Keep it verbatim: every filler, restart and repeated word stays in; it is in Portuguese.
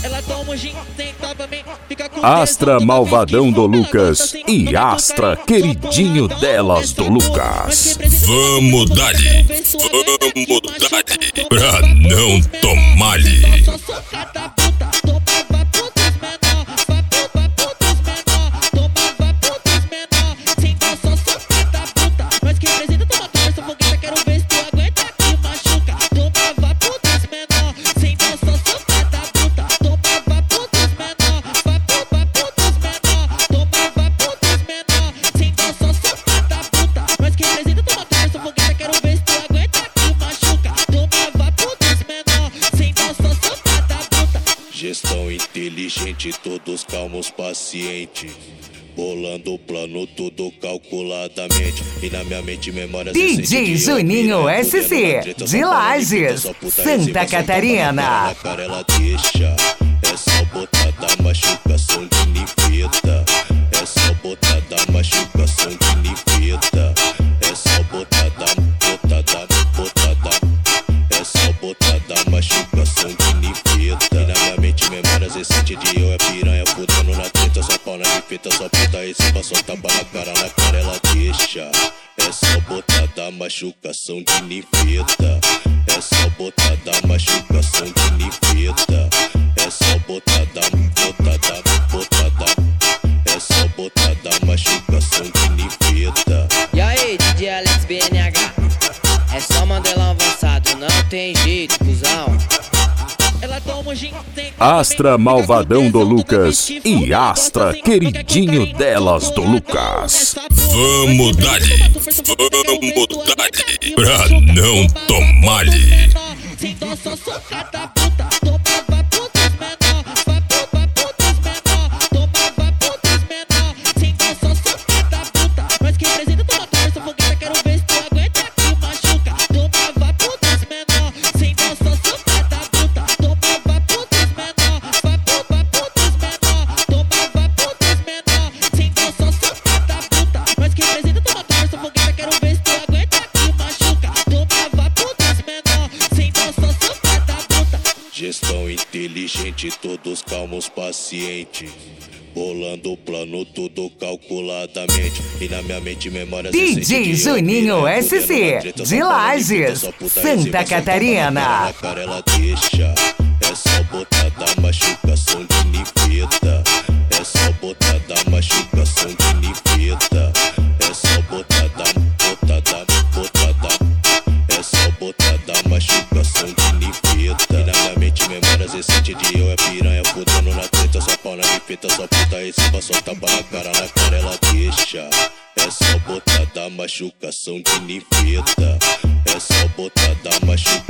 Ela toma um gin, senta pra mim, fica com Astra malvadão do Lucas e Astra queridinho delas do Lucas. Vamos dar-lhe, vamos dar-lhe, pra não tomar-lhe. Gestão inteligente, todos calmos, pacientes. Bolando o plano, tudo calculadamente. E na minha mente, memórias D J Juninho S C, de Lages, Santa Catarina. Ela deixa, é só botada, machucação de niveta. É só botada, machucação de niveta. É só botada, botada, botada. É só botada, machucação de niveta. E na minha mente, memórias recentes de eu é piranha, fudendo na treta, só pau na niveta, só puta esse passou tapa na cara, na cara ela deixa. É só botada, machucação de niveta. É só botada, machucação de niveta. É só botada, botada, botada. É só botada, machucação de niveta. E aí, D J Alex B N H, é só Mandela avançado, não tem jeito, cuzão. Astra malvadão do Lucas e Astra queridinho delas do Lucas. Vamos dar-lhe, vamos dar-lhe, pra não tomar-lhe. Gestão inteligente, todos calmos, pacientes. Bolando o plano, tudo calculadamente. E na minha mente, memórias D J Juninho S C, de Lages, Santa Catarina. Ela deixa, é só botada, machucação de niveta. É só botada, machucação de niveta. É só botada, botada, botada. É só botada, machucação de niveta. E na minha mente, memórias recentes de eu é piranha, fudendo na treta, só pau na niveta, só puta esse passou tapa na cara, na cara ela deixa. É só botada, machucação de niveta. É só botada, machucação